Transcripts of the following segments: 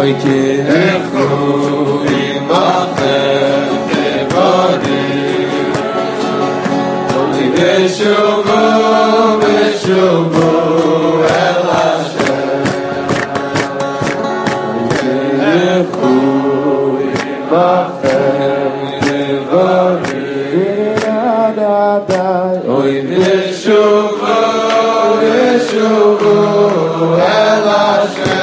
Oy Kirechu Imachem Tevodim Oy Veshuvu Veshuvu El Hashem Oy Kirechu Imachem Tevodim Oy Veshuvu Veshuvu El Hashem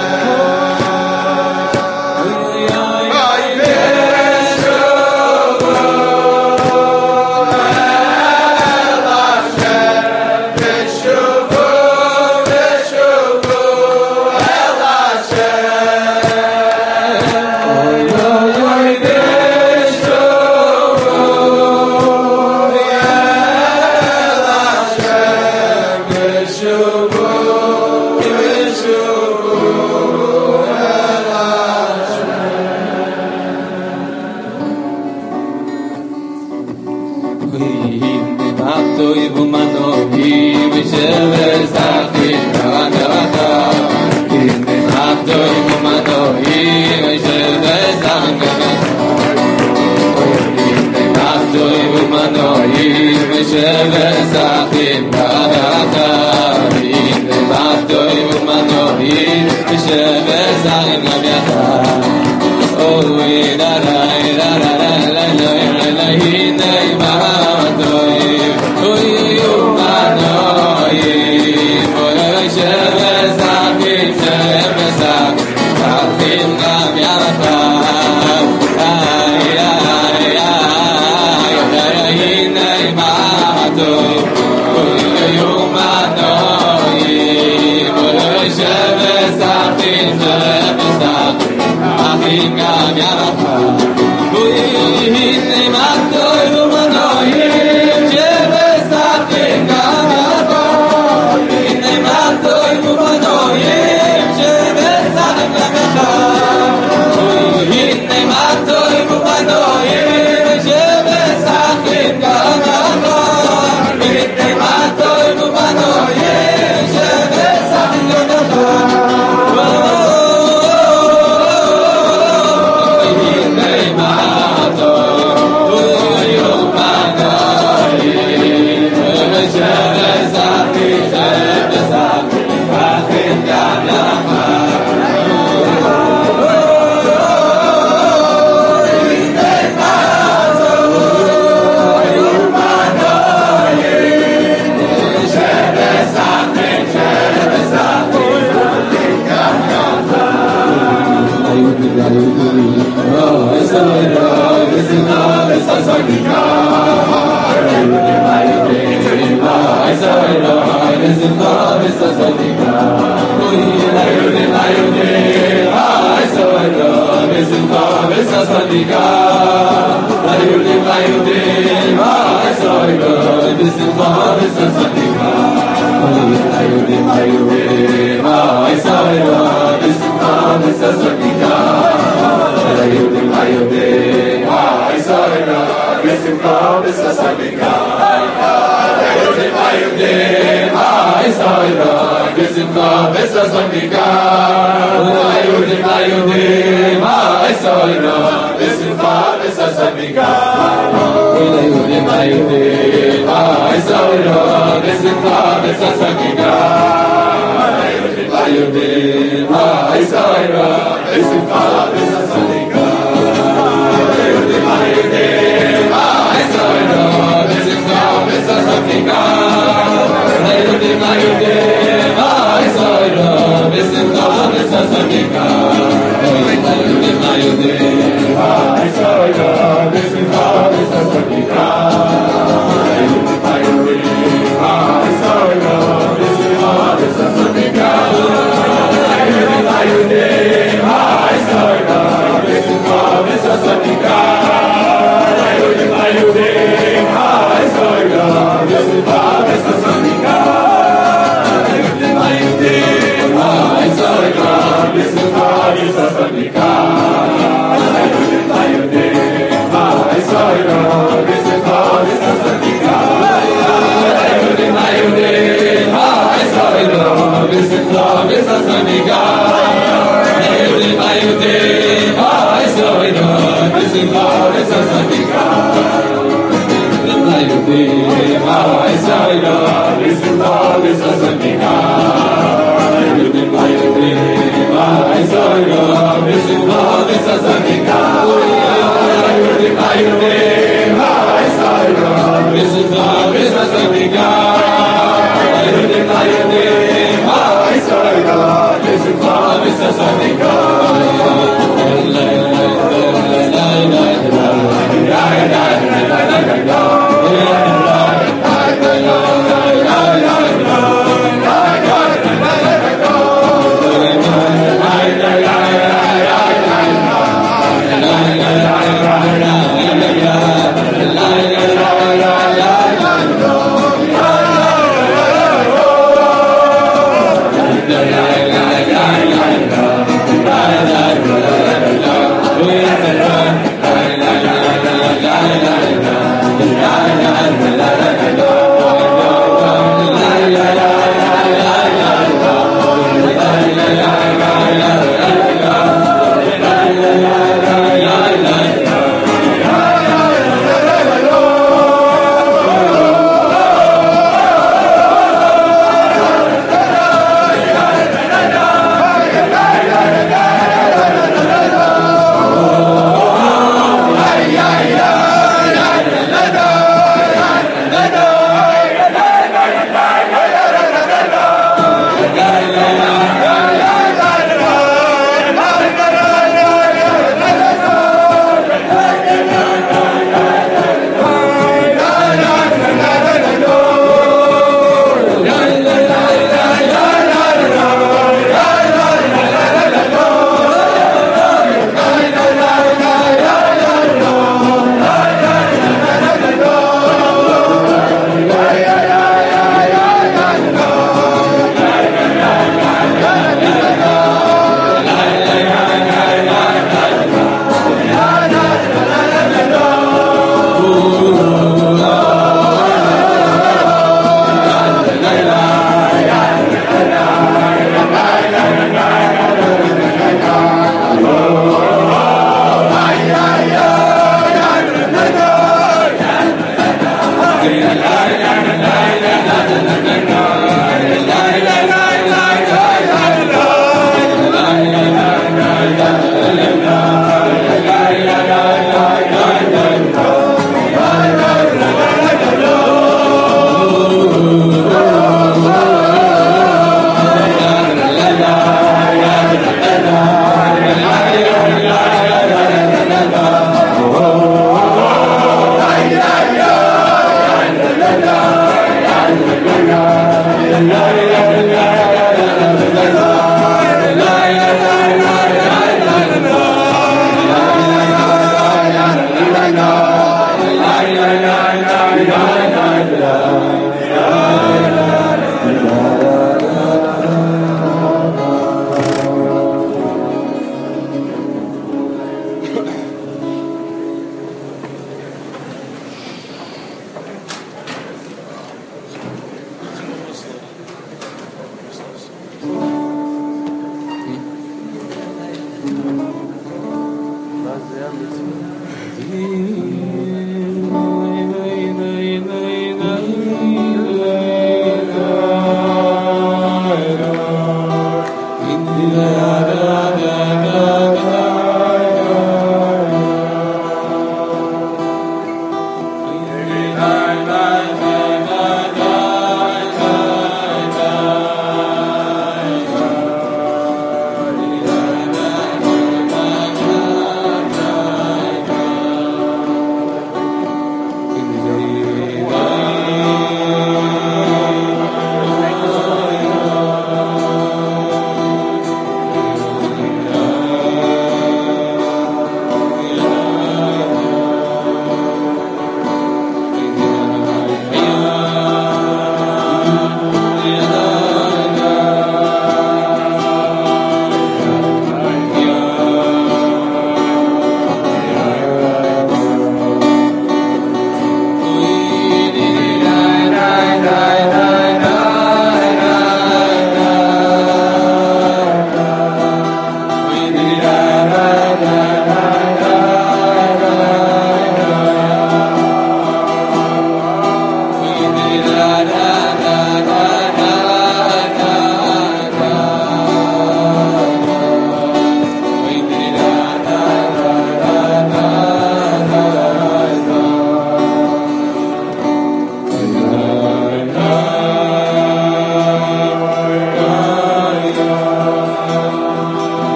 Ayude,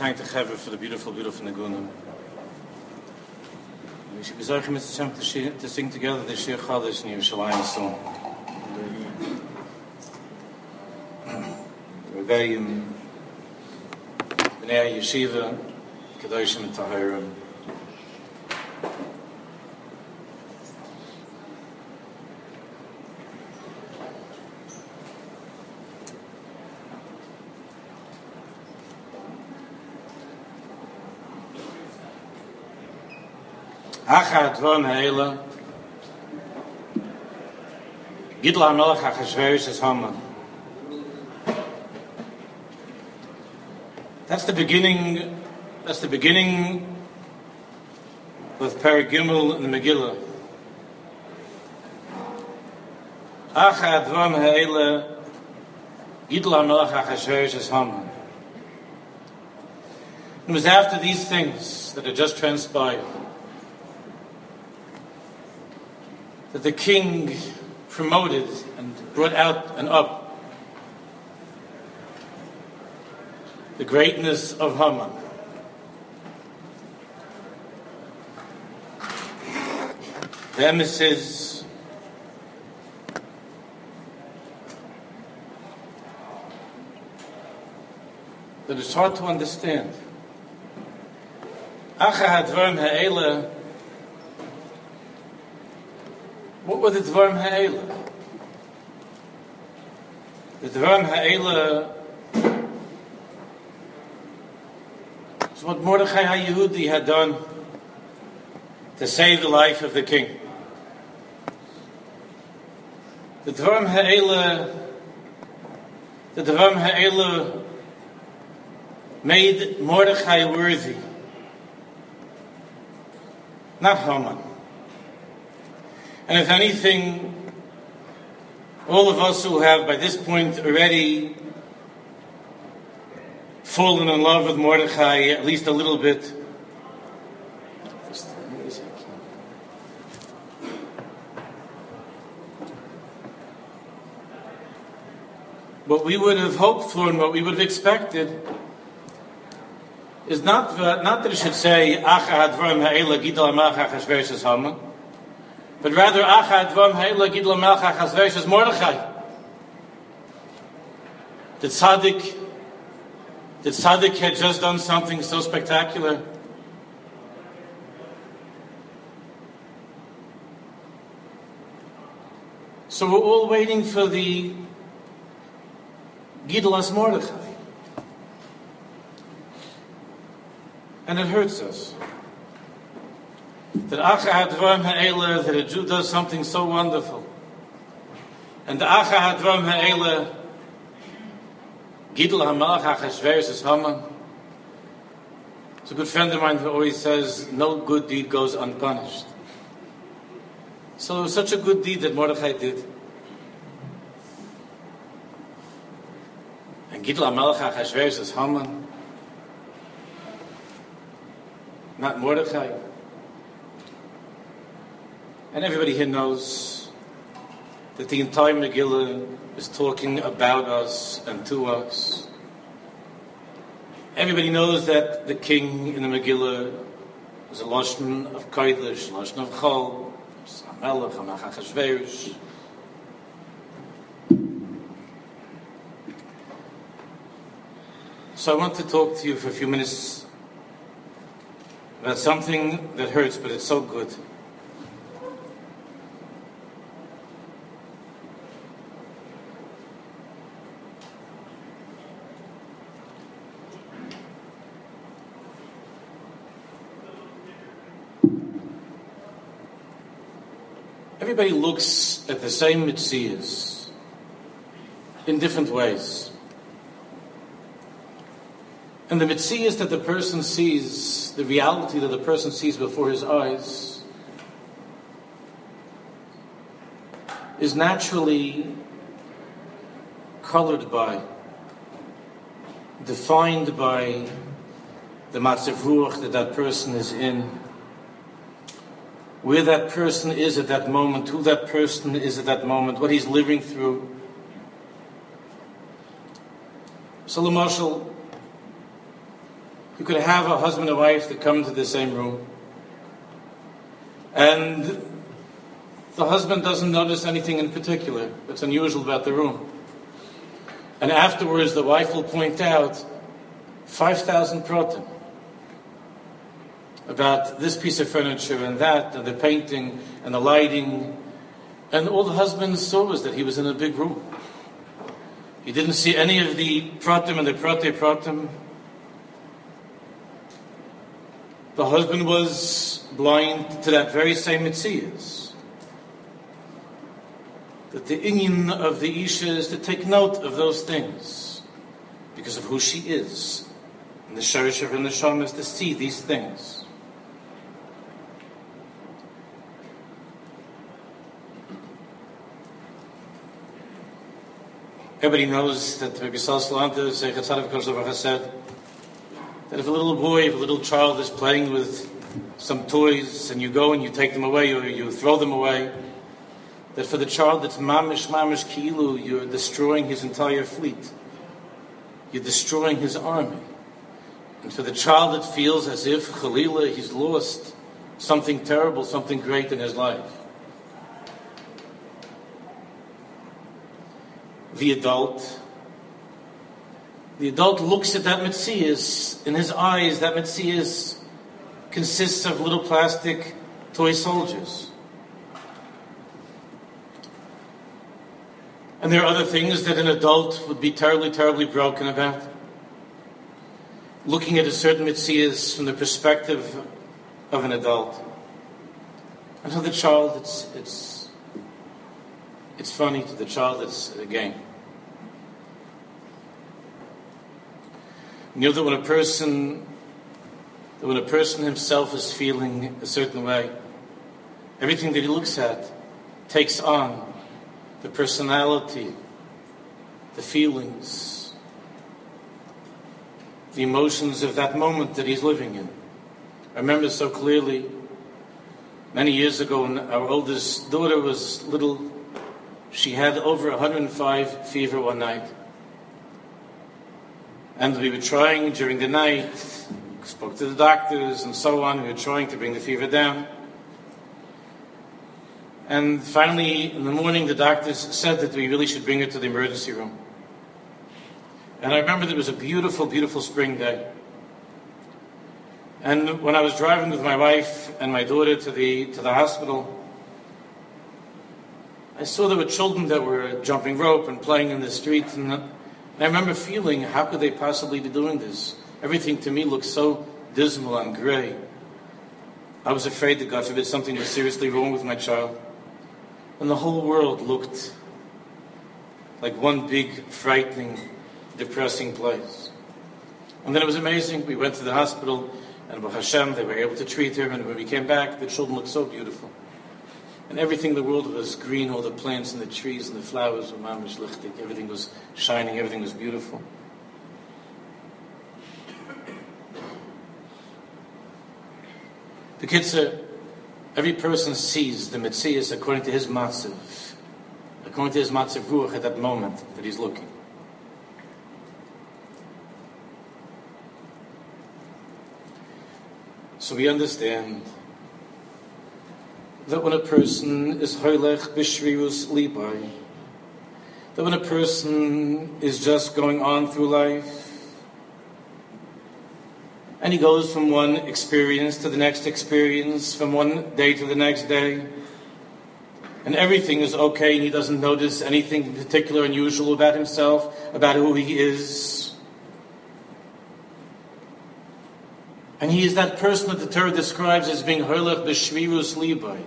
thank the Chaver for the beautiful, beautiful Nagunim. We should be sorry, Mr. Shem, to sing together the Shir Chadash in Yerushalayim song. Rebbeim, Bnei Yeshiva, Kedoshim and Tahirim. Achad von Heile Gidla Melech HaChashverosh es Haman. That's the beginning with Perek Gimel in the Megillah. Achad von Heile Gidla Melech HaChashverosh es Haman. It was after these things that had just transpired that the king promoted and brought out and up the greatness of Haman. The emissaries that it's hard to understand. Achad Dvarim Ha'ela. What were the Dvarim Ha'ela? The Dvarim Ha'ela is what Mordechai HaYehudi had done to save the life of the king. The Dvarim Ha'ela made Mordechai worthy, not Haman. And if anything, all of us who have by this point already fallen in love with Mordechai at least a little bit, what we would have hoped for and what we would have expected is not that it should say Achad Dvarim Ha'ela Gidla Melech HaChashverosh es Haman, but rather Achad Dvarim Ha'ela Gidla Melech HaChashverosh es Mordechai. The tzaddik had just done something so spectacular. So we're all waiting for the Gidlas Mordechai. And it hurts us that Achad Dvarim Ha'ela, that a Jew does something so wonderful. And the Achad Dvarim Ha'ela Gidla HaMelech HaChashverosh es Haman. It's a good friend of mine who always says, no good deed goes unpunished. So it was such a good deed that Mordechai did. And Gidla HaMelech HaChashverosh es Haman, not Mordechai. And everybody here knows that the entire Megillah is talking about us and to us. Everybody knows that the king in the Megillah is a lashon of Kodesh, lashon of Chol, Melech HaChashverosh. So I want to talk to you for a few minutes about something that hurts, but it's so good. Everybody looks at the same mitzvahs in different ways. And the mitzvahs that the person sees, the reality that the person sees before his eyes, is naturally colored by, defined by the matzav ruach that person is in, where that person is at that moment, who that person is at that moment, what he's living through. So, l'mashal, You could have a husband and wife that come into the same room, and the husband doesn't notice anything in particular that's unusual about the room. And afterwards, the wife will point out 5,000 protim about this piece of furniture and that, and the painting and the lighting. And all the husband saw was that he was in a big room. He didn't see any of the pratim and the pratim. The husband was blind to that very same mitzias. That the inyan of the Isha is to take note of those things because of who she is. And the sharish of her neshama is to see these things. Everybody knows that Rabbi Yisrael Salanta said that if a little boy, if a little child is playing with some toys and you go and you take them away or you throw them away, that for the child it's mamish ki'ilu, you're destroying his entire fleet. You're destroying his army. And for the child it feels as if, Chalila, he's lost something terrible, something great in his life. The adult looks at that metzias. In his eyes, that metzias consists of little plastic toy soldiers. And there are other things that an adult would be terribly, terribly broken about. Looking at a certain metzias from the perspective of an adult. And to the child, it's funny. To the child, it's a game. You know that when a person himself is feeling a certain way, everything that he looks at takes on the personality, the feelings, the emotions of that moment that he's living in. I remember so clearly, many years ago when our oldest daughter was little, she had over 105 fever one night. And we were trying during the night, spoke to the doctors and so on, we were trying to bring the fever down. And finally, in the morning, the doctors said that we really should bring her to the emergency room. And I remember that it was a beautiful, beautiful spring day. And when I was driving with my wife and my daughter to the hospital, I saw there were children that were jumping rope and playing in the street, and I remember feeling, how could they possibly be doing this? Everything to me looked so dismal and gray. I was afraid that, God forbid, something was seriously wrong with my child. And the whole world looked like one big, frightening, depressing place. And then it was amazing. We went to the hospital, and Baruch Hashem, they were able to treat her, and when we came back, the children looked so beautiful. And everything in the world was green, all the plants and the trees and the flowers were mamish lichtig. Everything was shining, everything was beautiful. The Kitzur, every person sees the Metzias according to his matziv, according to his matziv ruach at that moment that he's looking. So we understand that when a person is hoylech b'shrirus libai, that when a person is just going on through life, and he goes from one experience to the next experience, from one day to the next day, and everything is okay, and he doesn't notice anything particular unusual about himself, about who he is. And he is that person that the Torah describes as being hoylech b'shrirus libai.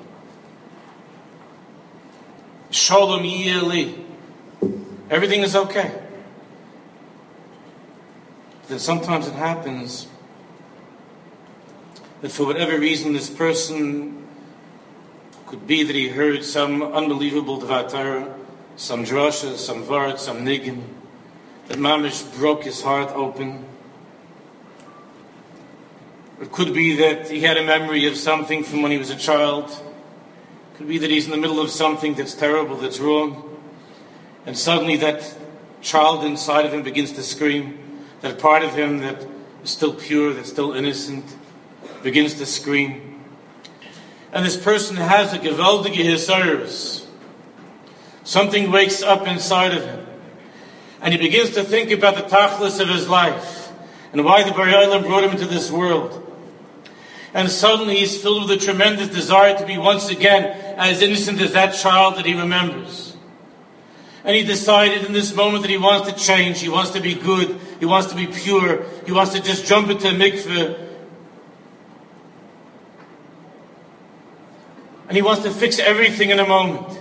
Shalom yili. Everything is okay. Then sometimes it happens that for whatever reason this person, could be that he heard some unbelievable Dvar Torah, some drasha, some vart, some niggin, that mamish broke his heart open. It could be that he had a memory of something from when he was a child. It could be that he's in the middle of something that's terrible, that's wrong. And suddenly that child inside of him begins to scream. That part of him that is still pure, that's still innocent, begins to scream. And this person has a gewaltige hisayrus. Something wakes up inside of him. And he begins to think about the tachlis of his life and why the Bari Olam brought him into this world. And suddenly he's filled with a tremendous desire to be once again as innocent as that child that he remembers. And he decided in this moment that he wants to change, he wants to be good, he wants to be pure, he wants to just jump into a mikveh. And he wants to fix everything in a moment.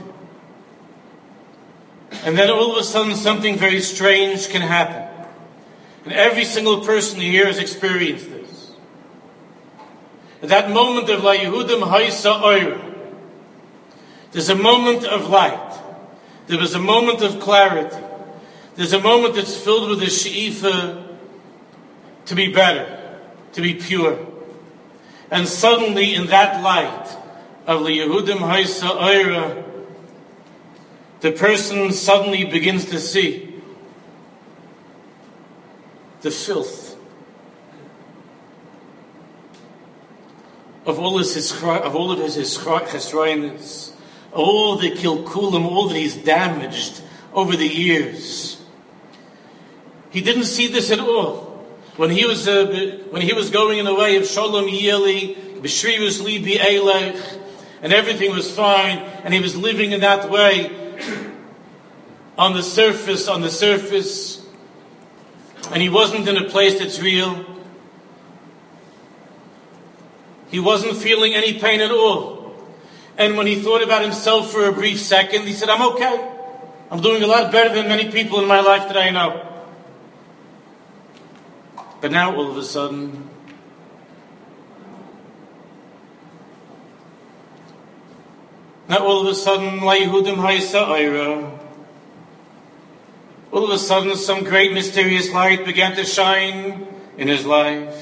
And then all of a sudden something very strange can happen. And every single person here has experienced this. At that moment of La Yehudim Haisa Oira, there's a moment of light. There was a moment of clarity. There's a moment that's filled with a she'ifa to be better, to be pure. And suddenly in that light of La Yehudim Haisa Oira, the person suddenly begins to see the filth of all of his chesroinus, all the kilkulim, all that he's damaged over the years. He didn't see this at all when he was going in the way of Shalom Yeli, B'Shrivus Libi Eilech, and everything was fine, and he was living in that way on the surface, and he wasn't in a place that's real. He wasn't feeling any pain at all. And when he thought about himself for a brief second, he said, I'm okay. I'm doing a lot better than many people in my life that I know. But now all of a sudden, La Yehudim Haisa Oira. All of a sudden, some great mysterious light began to shine in his life.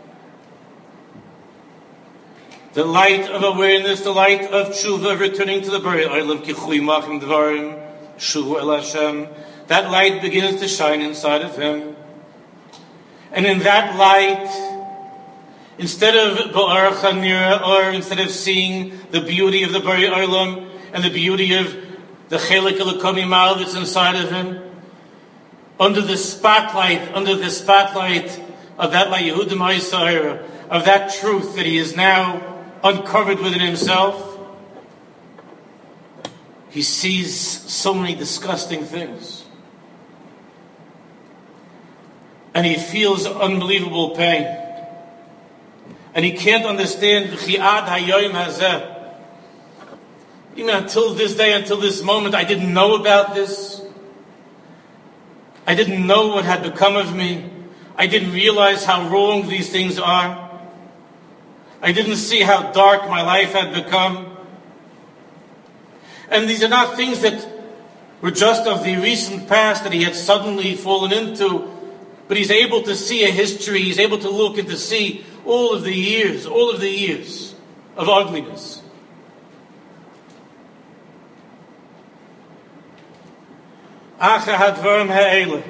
The light of awareness, the light of tshuva, returning to the Bari Olam, Kichui Machim Dvarim, Shuvu El Hashem. That light begins to shine inside of him. And in that light, instead of Ba'ar Chanira, or instead of seeing the beauty of the Bari Olam and the beauty of the Chelik Elokomi Mal that's inside of him, under the spotlight of that La Yehudim Haisa Oira, of that truth that he is now uncovered within himself, he sees so many disgusting things. And he feels unbelievable pain. And he can't understand, even until this day, until this moment, I didn't know about this. I didn't know what had become of me. I didn't realize how wrong these things are. I didn't see how dark my life had become. And these are not things that were just of the recent past that he had suddenly fallen into, but he's able to see a history, he's able to look and to see all of the years of ugliness. Acha hadvarim ha'ele.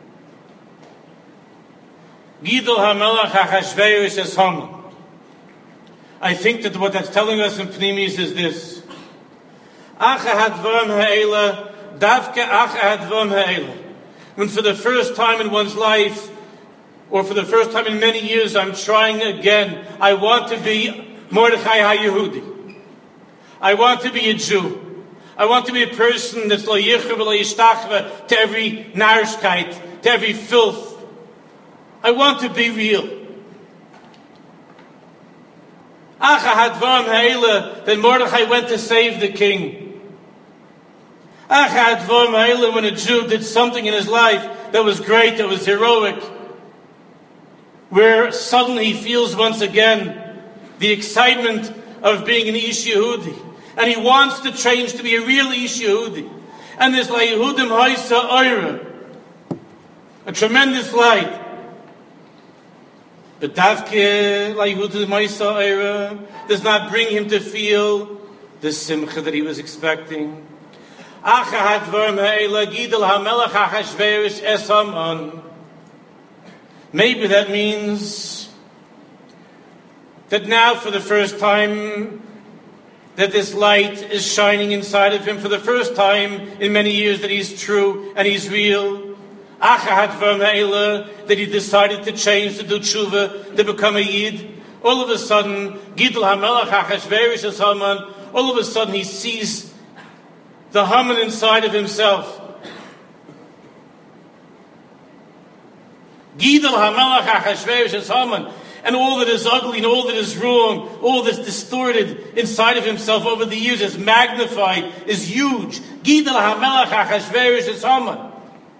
Gidol ha'melach ha'chashverosh es Haman. I think that what that's telling us in Pnimis is this. Acha hadvarim ha'ele, davke acha hadvarim ha'ele. When for the first time in one's life, or for the first time in many years, I'm trying again. I want to be Mordechai HaYehudi. I want to be a Jew. I want to be a person that's lo yichur v'lo yishtachve to every narishkeit, to every filth. I want to be real. Acha hadvarim ha'ele, then Mordechai went to save the king. Acha hadvarim ha'ele, when a Jew did something in his life that was great, that was heroic, where suddenly he feels once again the excitement of being an Ish Yehudi. And he wants to change to be a real Ish Yehudi. And there's La Yehudim Haisa Oira, a tremendous light. But Davke La Yehudim Haisa Oira does not bring him to feel the simcha that he was expecting. Maybe that means that now for the first time that this light is shining inside of him, for the first time in many years that he's true and he's real. That he decided to change, to do tshuva, to become a Yid. All of a sudden, Gidol HaMelech Achashverosh as Haman, all of a sudden he sees the Haman inside of himself. Gidol HaMelech Achashverosh as Haman. And all that is ugly and all that is wrong, all that's distorted inside of himself over the years is magnified, is huge. Gidol HaMelech Achashverosh as Haman.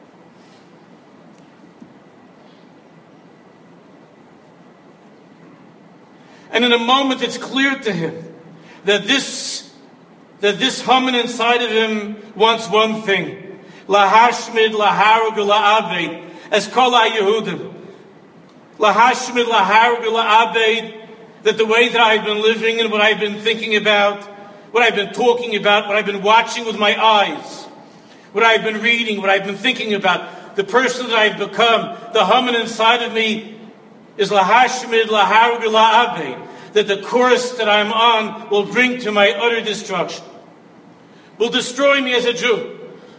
And in a moment it's clear to him that this Haman inside of him wants one thing. Lahashmid, laharug, la'abed. As kol ha'Yehudim. Lahashmid, laharug, la'abed. That the way that I've been living and what I've been thinking about, what I've been talking about, what I've been watching with my eyes, what I've been reading, what I've been thinking about, the person that I've become, the Haman inside of me is lahashmid, laharug, la'abed. That the course that I'm on will bring to my utter destruction. Will destroy me as a Jew.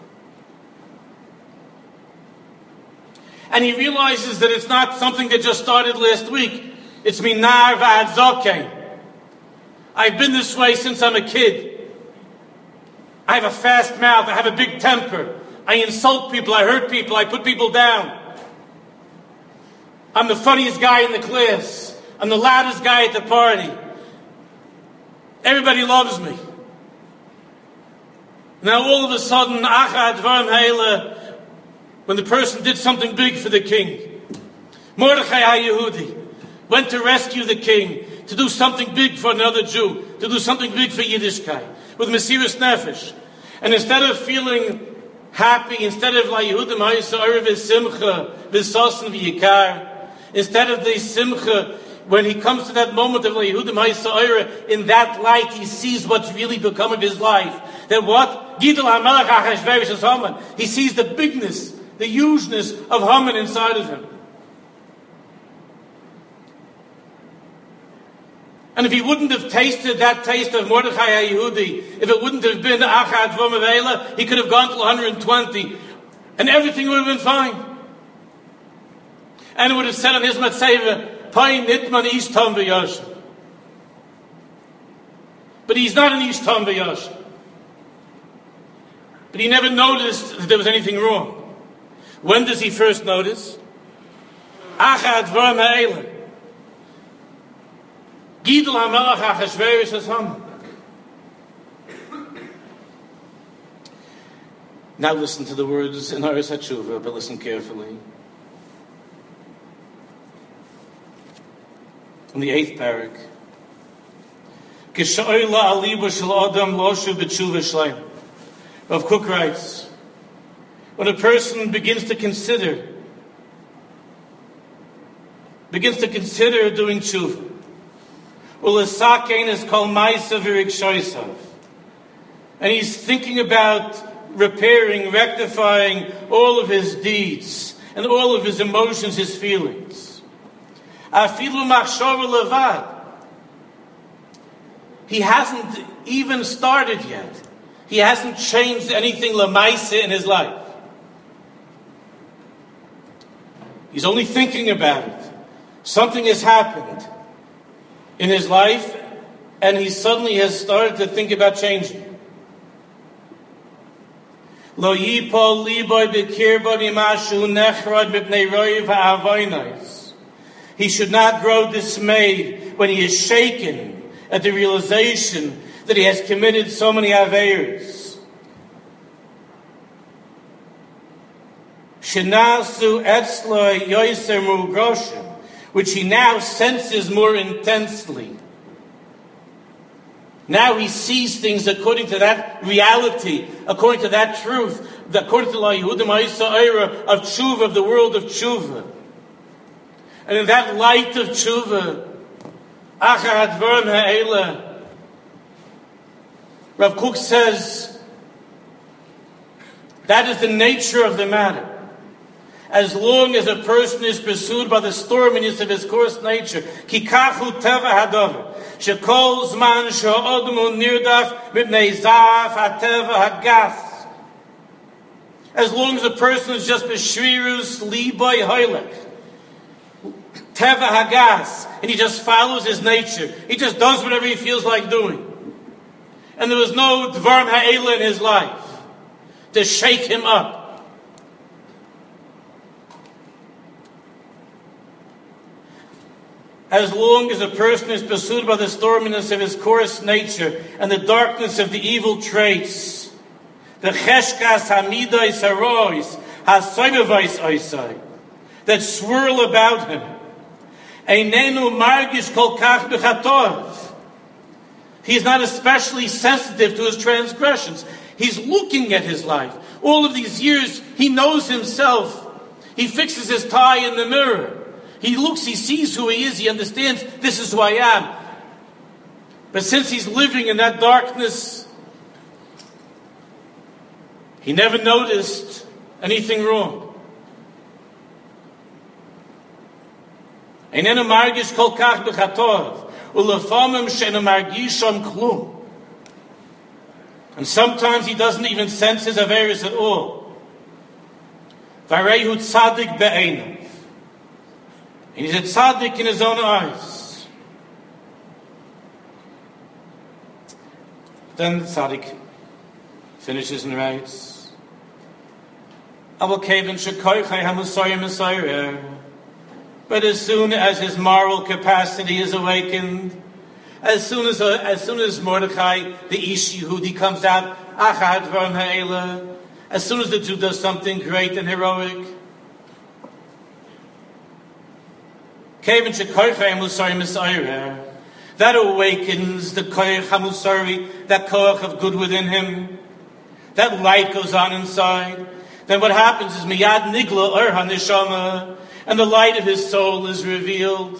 And he realizes that it's not something that just started last week. It's minar v'ad zokein. I've been this way since I'm a kid. I have a fast mouth. I have a big temper. I insult people. I hurt people. I put people down. I'm the funniest guy in the class. I'm the loudest guy at the party. Everybody loves me. Now all of a sudden, when the person did something big for the king, Mordechai HaYehudi went to rescue the king, to do something big for another Jew, to do something big for Yiddishkeit, with Mesiras Nefesh. And instead of feeling happy, instead of La Yehudim HaYisrael v'simcha v'sosan v'yikar, instead of the simcha, when he comes to that moment of La Yehudim HaYisrael, in that light he sees what's really become of his life. That what? Gidol HaMelech Achashverosh as Haman. He sees the bigness, the hugeness of Haman inside of him. And if he wouldn't have tasted that taste of Mordechai HaYehudi, if it wouldn't have been Achad V'Mavela, he could have gone to 120, and everything would have been fine. And it would have said on his Matzeva, Pai Nitman Ish Tam V'Yashem. But he's not an Ish Tam V'Yashem. But he never noticed that there was anything wrong. When does he first notice? Achad V'Am Ha'elah. Gidol HaMelech Achashverosh as Haman. Now listen to the words in Haris HaTshuva, but listen carefully. In the 8th parak, Rav Kook writes, when a person begins to consider doing tshuva, and he's thinking about repairing, rectifying all of his deeds and all of his emotions, his feelings. He hasn't even started yet. He hasn't changed anything lamaisa in his life. He's only thinking about it. Something has happened in his life, and he suddenly has started to think about changing. Lo yipol liboy b'kirbo b'mashu nechrod b'pnei roiv ha'avonos. He should not grow dismayed when he is shaken at the realization that he has committed so many aveiros. Shenasu etzloi yoiser mugroshim, which he now senses more intensely. Now he sees things according to that reality, according to that truth, according to La Yehudim HaYisrael of tshuva, of the world of tshuva. And in that light of tshuva, Achad V'Am Ha'elah, Rav Kook says, that is the nature of the matter. as long as a person is pursued by the storminess of his coarse nature. Kikachu teva hadavar. Shekol zman she'odmu nirdaf mipnei zaf hateva hagas. As long as a person is just b'shvirus liboy hoylek. Teva hagas. And he just follows his nature. He just does whatever he feels like doing. And there was no dvarim ha'ela in his life to shake him up. As long as a person is pursued by the storminess of his coarse nature and the darkness of the evil traits, the cheshkas hamidais harois hasoivavais oisai, that swirl about him, einenu margish kol kach b'chatov, he is not especially sensitive to his transgressions. He's looking at his life. All of these years, he knows himself. He fixes his tie in the mirror. He looks, he sees who he is, he understands, this is who I am. But since he's living in that darkness, he never noticed anything wrong. Einenu margish kol kach b'chatov, ulefamim she'enu margisham klum. And sometimes he doesn't even sense his averis at all. Varehu tzadik be'einu. And he's a tzaddik in his own eyes. Then the tzaddik finishes and writes, but as soon as his moral capacity is awakened, as soon as Mordechai, the Ish Yehudi, comes out, as soon as the Jew does something great and heroic, that awakens the koyach hamusari, that koyach of good within him. That light goes on inside. Then what happens is miyad nigla or haneshama, and the light of his soul is revealed.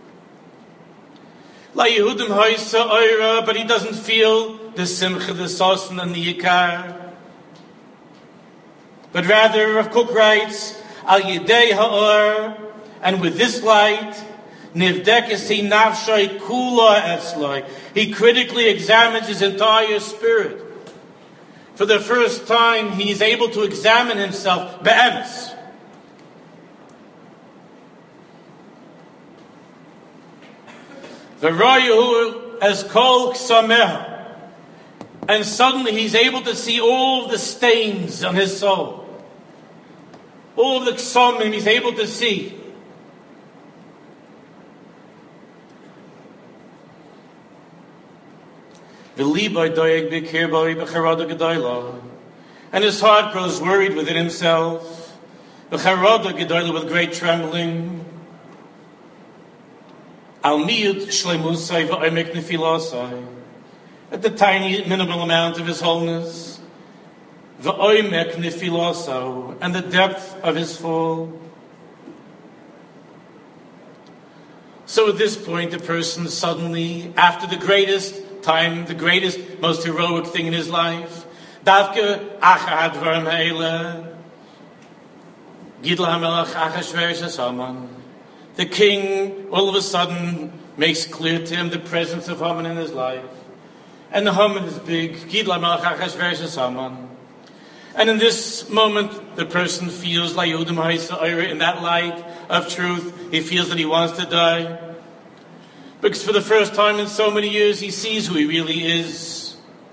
La Yehudim hoysa oira, but he doesn't feel the simcha, the sosan, and the yikar. But rather, Rav Kook writes, al yidei ha'or, and with this light, nivdekesi nafshay kula etzloi, he critically examines his entire spirit. For the first time, he is able to examine himself be'emes. V'royahu as kol ksameha, and suddenly he's able to see all of the stains on his soul. All of the ksamim he's able to see. And his heart grows worried within himself, with great trembling. At the tiny minimal amount of his wholeness, and the depth of his fall. So at this point, the person suddenly, after the greatest time, the greatest, most heroic thing in his life, Davke Achad Varim Ha'ela, Gidla HaMelech Achashverosh Haman, the king all of a sudden makes clear to him the presence of Haman in his life. And the Haman is big, Gidla HaMelech Achashverosh Haman. And in this moment, the person feels like Yehudim Ha'isa in that light of truth. He feels that he wants to die. Because for the first time in so many years, he sees who he really is.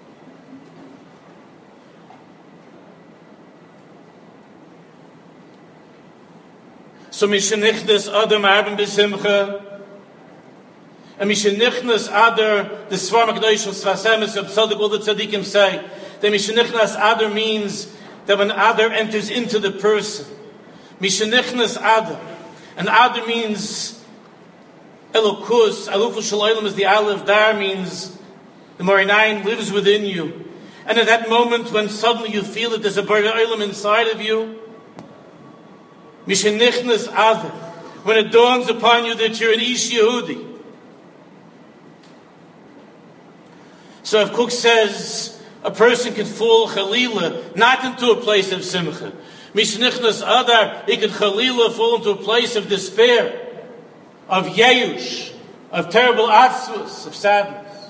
So Mishenichnes Adam Arben B'Simcha, and Mishenichnes Adar, the Svar Makdosh of Svasemis of Tzadik, all the Tzadikim say, that Mishenichnes Adar means that when Adar enters into the person. Mishenichnes Adar. And Adar means Elokus, Alufu Shalaylam is the Aleph, Dar means the Morinayin lives within you. And at that moment when suddenly you feel that there's a Bar Olam inside of you, Mishenichnes Adar, when it dawns upon you that you're an Ish Yehudi. So if Kook says a person can fall Chalila not into a place of Simcha, Mishnichnas Adar, he could Chalila fall into a place of despair, of Yeush, of terrible atzvus, of sadness.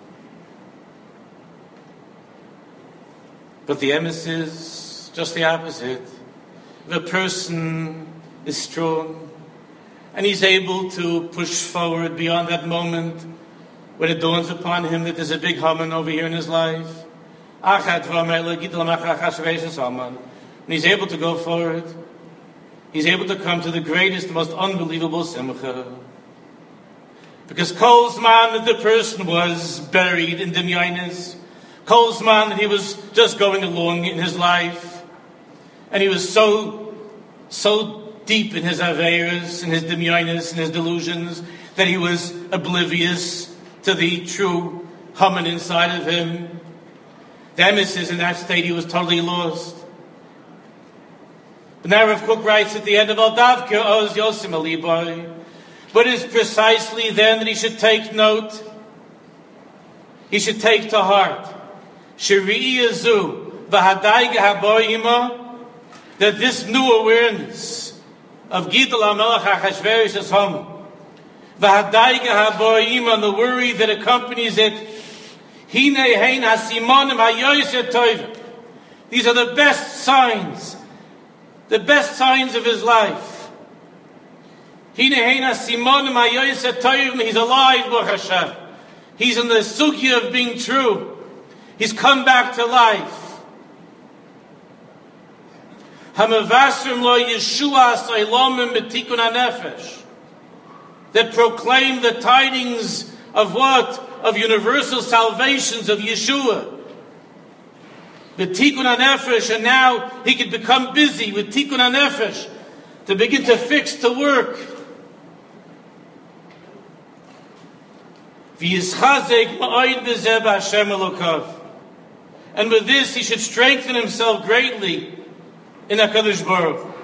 But the emes is just the opposite. The person is strong, and he's able to push forward beyond that moment when it dawns upon him that there's a big Haman over here in his life. And he's able to go forward. He's able to come to the greatest, most unbelievable simcha. Because Kolzman, that the person was buried in Dimyanis, Kolzman, that he was just going along in his life, and he was so deep in his aveiros, in his Dimyanis, in his delusions, that he was oblivious to the true Haman inside of him. The emes is in that state, he was totally lost. But now Rav Kook writes at the end of Al Davke Oz Yosim Aliboy, but it is precisely then that he should take note, he should take to heart, Shari'i Yazu, V'hadai Gehaboyima, that this new awareness of Gidol HaMelech HaChashverosh as Haman, V'hadai Gehaboyima, and the worry that accompanies it, Hine Hein HaSimonim HaYoyse Toivim. These are the best signs of his life. Hine Hein HaSimonim HaYoyse Toivim. He's alive, Baruch Hashem. He's in the sugya of being true. He's come back to life. Hamavasrim Lo Yeshua Sailomim B'tikun HaNefesh. That proclaim the tidings of what? Of universal salvations of Yeshua. The Tikkun HaNefesh, and now he could become busy with Tikkun HaNefesh to begin to fix, to work. V'yischazek ma'oid b'zeh b'Hashem Elokav. And with this, he should strengthen himself greatly in HaKadosh Baruch Hu.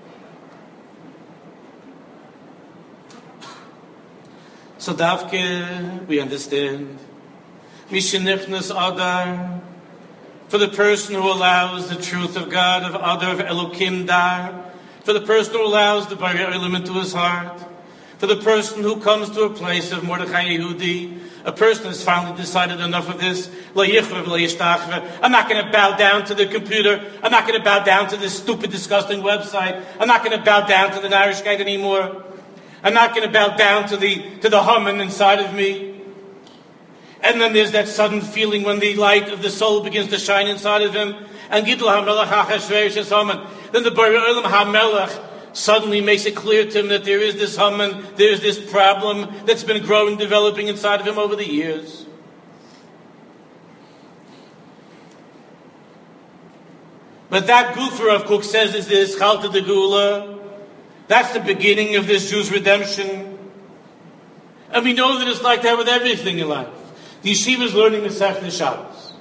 So Davke, we understand. Mishenichnas Adar, for the person who allows the truth of God, of Adar, of Elokim Dar, for the person who allows the Bari Olam into his heart, for the person who comes to a place of Mordechai Yehudi, a person has finally decided enough of this. Lo yichrav, lo yishtachve. I'm not going to bow down to the computer. I'm not going to bow down to this stupid, disgusting website. I'm not going to bow down to the Narishkeit anymore. I'm not going to bow down to the Haman inside of me. And then there's that sudden feeling when the light of the soul begins to shine inside of him. And Gidol HaMelech HaChashverosh es Haman. Then the Bari Olam HaMelech suddenly makes it clear to him that there is this Haman, there is this problem that's been growing, developing inside of him over the years. But that Gufer of Kook says is this Chalta de Gula. That's the beginning of this Jew's redemption. And we know that it's like that with everything in life. The yeshiva is learning the Masechta Shabbos.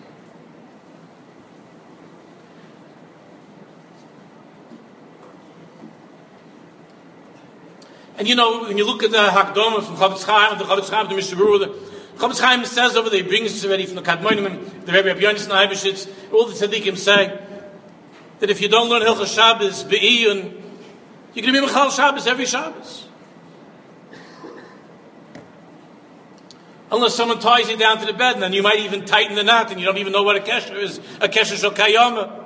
And you know, when you look at the Hakdama from Chavetz Chaim, the Mishnah Berurah, the Chavetz Chaim says over there, he brings us already from the Kadmonim, the Rebbe Yonis Naibeshitz, all the tzaddikim say that if you don't learn Hilchos Shabbos, Be'iyun, you're going to be Mechal Shabbos every Shabbos. Unless someone ties you down to the bed, and then you might even tighten the knot, and you don't even know what a kesher is. A kesher shel kayama.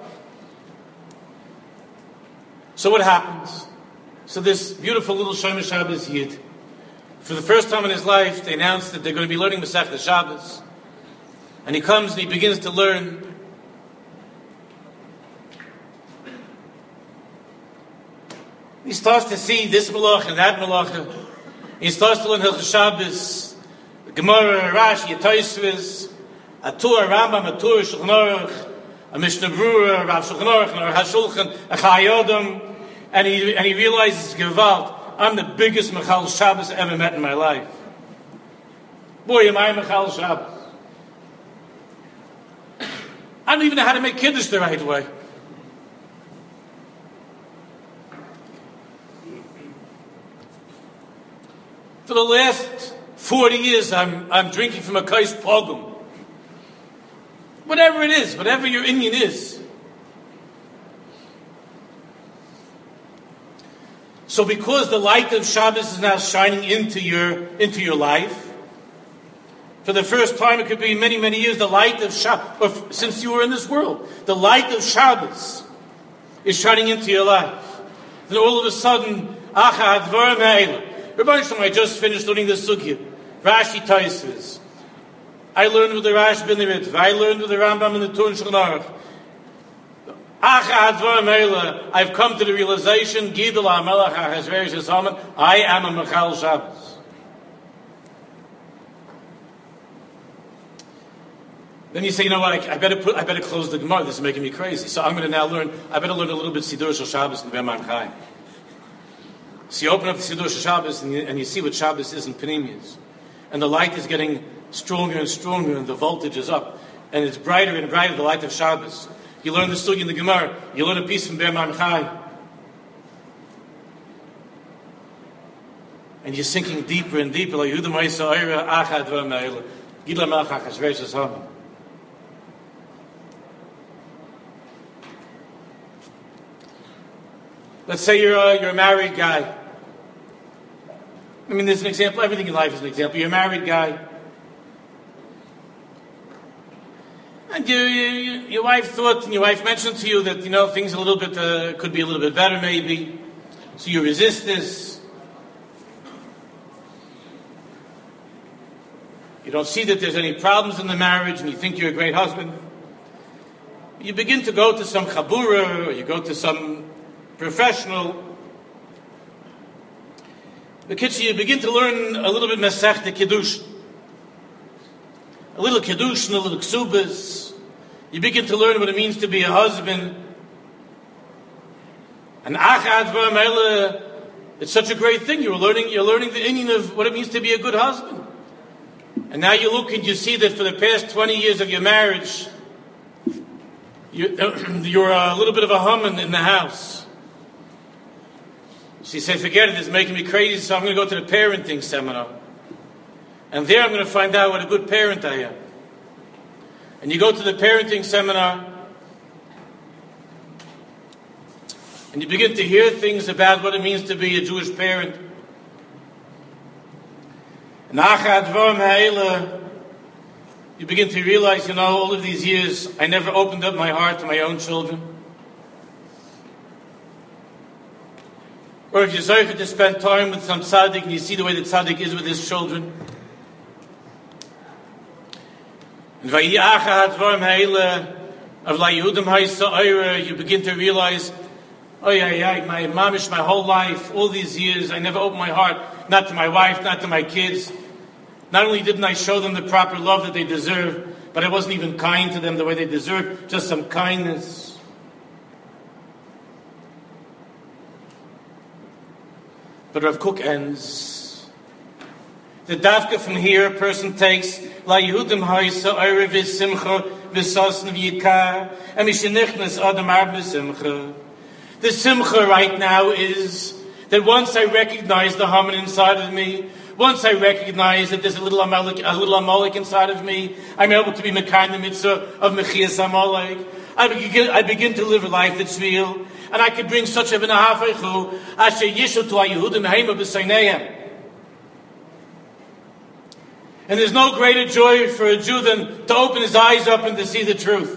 So what happens? So this beautiful little Shomer Shabbos Yid, for the first time in his life, they announced that they're going to be learning Masechta Shabbos. And he comes and he begins to learn. He starts to see this malach and that malach. He starts to learn Hilchos Shabbos, Gemara, Rashi, Tosfos, a Tur, Rambam, a Tur, Shulchan Aruch, a Mishnah Berurah, Rav Shulchan Aruch, a Hashulchan, a Chayodam, and he realizes, Gewalt, I'm the biggest Mechal Shabbos I ever met in my life. Boy, am I a Mechal Shabbos. I don't even know how to make Kiddush the right way. For the last 40 years, I'm drinking from a Kais Pogum. Whatever it is, whatever your Indian is. So because the light of Shabbos is now shining into your life, for the first time, it could be many, many years, the light of Shabbos, since you were in this world, the light of Shabbos is shining into your life. Then all of a sudden, I just finished learning the Sugya. Rashi Taisvis. I learned with the Rash Ben Ritv. I learned with the Rambam and the Turn Shulchan Aruch. I've come to the realization, I am a Mechal Shabbos. Then you say, you know what, I better close the Gemara. This is making me crazy. So I'm going to now I better learn a little bit Sidur Shel Shabbos and Be'eman Chaim. So you open up the Sidur Shel Shabbos and you see what Shabbos is in Panemius. And the light is getting stronger and stronger and the voltage is up. And it's brighter and brighter, the light of Shabbos. You learn the Sugya in the Gemara. You learn a piece from Be'eman Chaim. And you're sinking deeper and deeper. Like Yehuda Ma'isa Eira Achad V'Me'ela. Gidla Melech HaChashverosh Haman. Let's say you're a married guy. I mean, there's an example. Everything in life is an example. You're a married guy. And your wife thought, and your wife mentioned to you that, things could be a little bit better maybe. So you resist this. You don't see that there's any problems in the marriage, and you think you're a great husband. You begin to go to some chabura, or you go to some professional. The kitchen, you begin to learn a little bit Masechta Kiddushin. A little Kiddushin, a little Ksubas. You begin to learn what it means to be a husband. And Achad V'Amela, it's such a great thing. You're learning the meaning of what it means to be a good husband. And now you look and you see that for the past 20 years of your marriage, you're a little bit of a humming in the house. She said, forget it, it's making me crazy, so I'm going to go to the parenting seminar. And there I'm going to find out what a good parent I am. And you go to the parenting seminar, and you begin to hear things about what it means to be a Jewish parent. And you begin to realize, all of these years, I never opened up my heart to my own children. Or if you're sorry to spend time with some tzaddik and you see the way the tzaddik is with his children. And you begin to realize, my mamish, my whole life, all these years, I never opened my heart, not to my wife, not to my kids. Not only didn't I show them the proper love that they deserve, but I wasn't even kind to them the way they deserve, just some kindness. But Rav Kook ends. The davka from here, a person takes La Yehudim Ha'isa Eire V'Simcha V'Sosn V'Yikar and Mishenichnas Adam Arb V'Simcha. The Simcha right now is that once I recognize the Haman inside of me, once I recognize that there's a little Amalek inside of me, I'm able to be Mekan the Mitzvah of Mechias Amalek. I begin to live a life that's real. And I could bring such a v'nahafeichu asher yishu to Yehudim heima b'seineihem. And there's no greater joy for a Jew than to open his eyes up and to see the truth.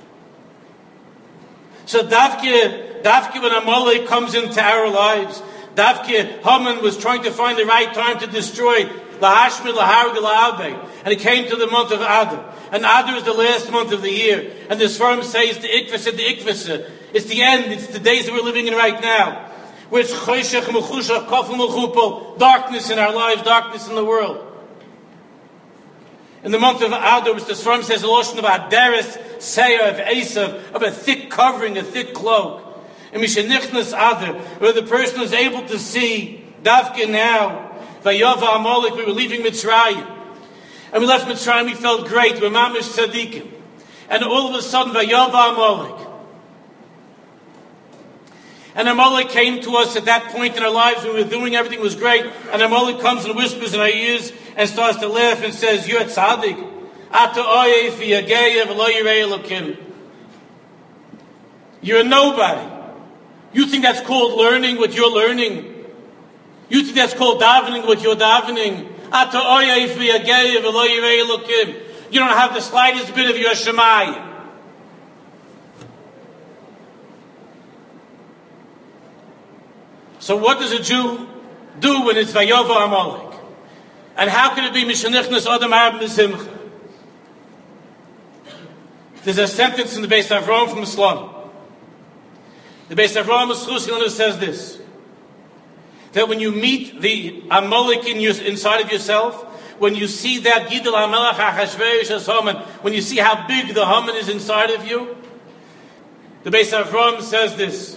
So Davke when Amalek comes into our lives, Davke Haman was trying to find the right time to destroy Lahashmid Laharg La'abei. And it came to the month of Adar. And Adar is the last month of the year. And the Sfarim says the Ikvasa. It's the end. It's the days that we're living in right now. Where it's Choshech, Mechushach, Kofel, Mechupel, darkness in our lives, darkness in the world. In the month of Adar, which the Sfarim says, the lotion of Aderes, Seah, of Esav, of a thick covering, a thick cloak. And Mishenichnas Adar, where the person is able to see, Davke now, Vayava Amalek, we were leaving Mitzrayim. And we left Mitzrayim, we felt great, we're Mamish Tzadikim. And all of a sudden, Vayava Amalek. And Amalek came to us at that point in our lives when we were doing everything was great. And Amalek comes and whispers in our ears and starts to laugh and says, you're a tzaddik. You're a nobody. You think that's called learning what you're learning? You think that's called davening what you're davening? You don't have the slightest bit of your Shemayim. So what does a Jew do when it's Vayova Amalek? And how can it be Mishanichnas Adam Arab B'Simcha? There's a sentence in the Beis Avraham from Islam. The Beis Avraham says this, that when you meet the Amalek inside of yourself, when you see that Gidol HaMelech HaChashverosh Haman, when you see how big the Haman is inside of you, the Beis Avraham says this,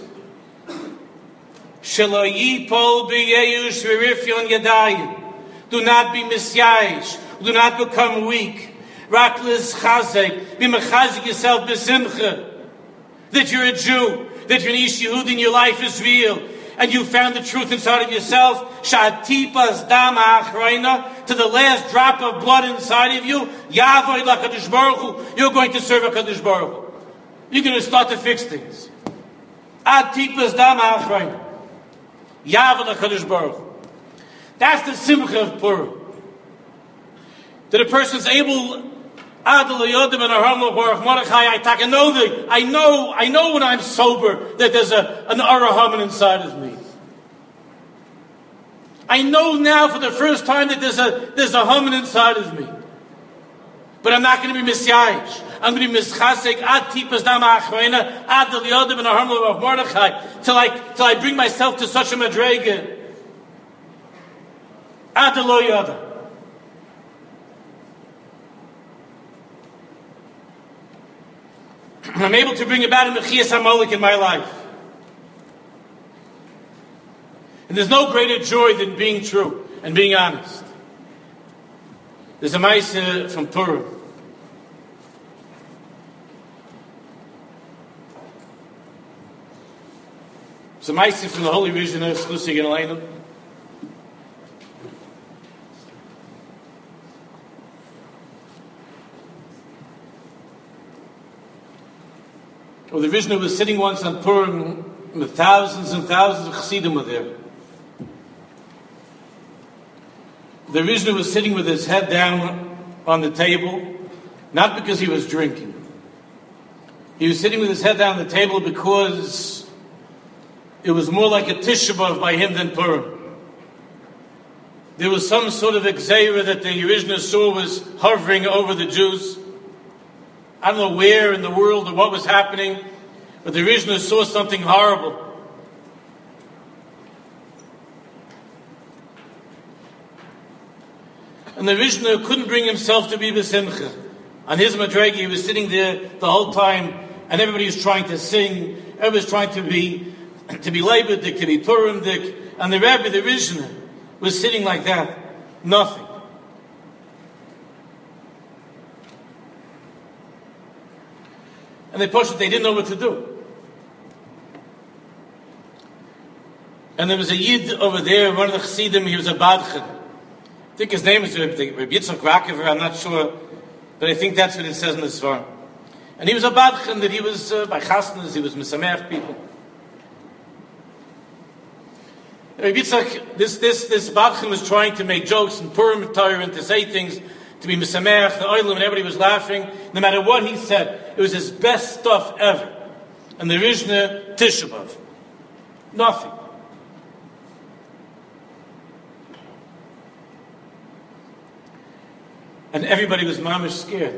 Shelo yipol b'yeush v'rifyon yadayim. Do not be misyayish. Do not become weak. Rak l'schazek. Be mechazik yourself b'simcha. That you're a Jew. That you're an Ish Yehudi and your life is real. And you found the truth inside of yourself. Sha'atipas dam ha'achreina. To the last drop of blood inside of you. Yavoy la'kadosh baruch hu. You're going to serve a Kadosh Baruch Hu. You're going to start to fix things. Atipas dam ha'achreina. Yavoy la'kadosh baruch hu. That's the simcha of Purim. That a person's able, I know when I'm sober that there's an Arahaman inside of me. I know now for the first time that there's a Haman inside of me. But I'm not going to be misyayish. I'm going to be mischasek ad tipas dam ha'achreina ad l'yodim and Aharon of Mordechai till I bring myself to such a madrega. Ad lo yada. I'm able to bring about a Mechias HaMolek in my life. And there's no greater joy than being true and being honest. There's a Maaseh from Purim. It's a Maaseh from the Holy Visioner, Shlusi Geleinu. Well, the Vishnu was sitting once on Purim with thousands and thousands of Chassidim were there. The Vishnu was sitting with his head down on the table, not because he was drinking. He was sitting with his head down on the table because it was more like a Tisha B'Av by him than Purim. There was some sort of Gzeira that the Vishnu saw was hovering over the Jews. I don't know where in the world or what was happening, but the Rishna saw something horrible. And the Rishna couldn't bring himself to be b'simcha. On his madrega, he was sitting there the whole time, and everybody was trying to sing, everybody was trying to be Leibedik, to be Purimdik, and the Rebbe, the Rishna, was sitting like that. Nothing. And they didn't know what to do. And there was a Yid over there, one of the Chassidim, he was a Badchen. I think his name is Rabbi Yitzchak Rakover, I'm not sure, but I think that's what it says in the Svar. And he was a Badchen, that he was by Chasnas, he was Mesamech people. Rabbi Yitzchak, this Badchen was trying to make jokes in Purim Torah and to say things, to be Mesamech, the Oilim, and everybody was laughing. No matter what he said, it was his best stuff ever. And the Rishna Tisha B'Av. Nothing. And everybody was mamish scared.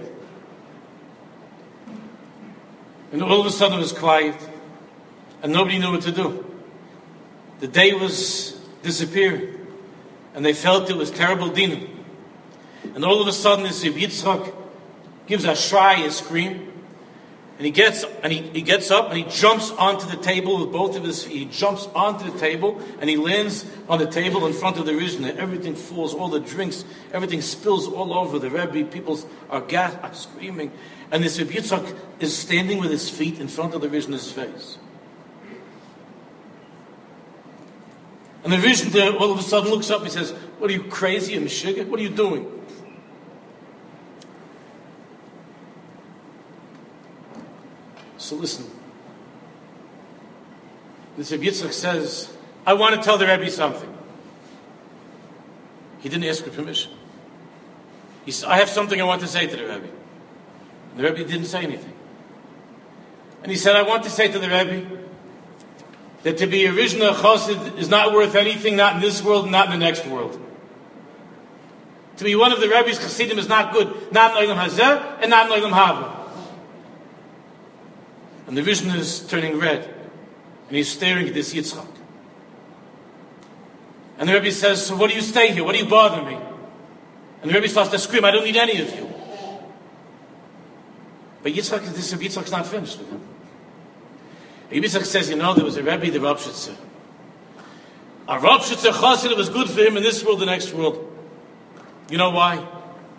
And all of a sudden it was quiet. And nobody knew what to do. The day was disappearing. And they felt it was terrible dinner. And all of a sudden this Yitzchak gives a shry, a scream. And he gets up and he jumps onto the table with both of his feet. He jumps onto the table and he lands on the table in front of the Rishna. Everything falls, all the drinks, everything spills all over. The Rebbe, people are screaming. And this Yitzchak is standing with his feet in front of the Rishna's face. And the Rishna all of a sudden looks up and says, "What are you, crazy, a Meshiggah? What are you doing?" So listen. This Yitzchak says, "I want to tell the Rebbe something." He didn't ask for permission. He said, I have something I want to say to the Rebbe. And the Rebbe didn't say anything. And he said, I want to say to the Rebbe that to be a Rishna Chassid is not worth anything, not in this world, not in the next world. To be one of the Rebbe's Chassidim is not good, not in Olam Hazeh and not in Olam Haba. And the Rishna is turning red, and he's staring at this Yitzchak. And the Rebbe says, so what do you stay here? What do you bother me? And the Rebbe starts to scream, I don't need any of you. But Yitzchak's not finished with him. Yitzchak says, you know, there was a Rebbe, the Rav Shitzer. A Rav Shitzer Chassid, it was good for him in this world, the next world. You know why?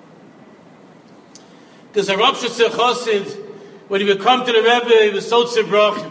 Because a Rav Shitzer Chassid, when he would come to the Rebbe, he was so tzibrochim.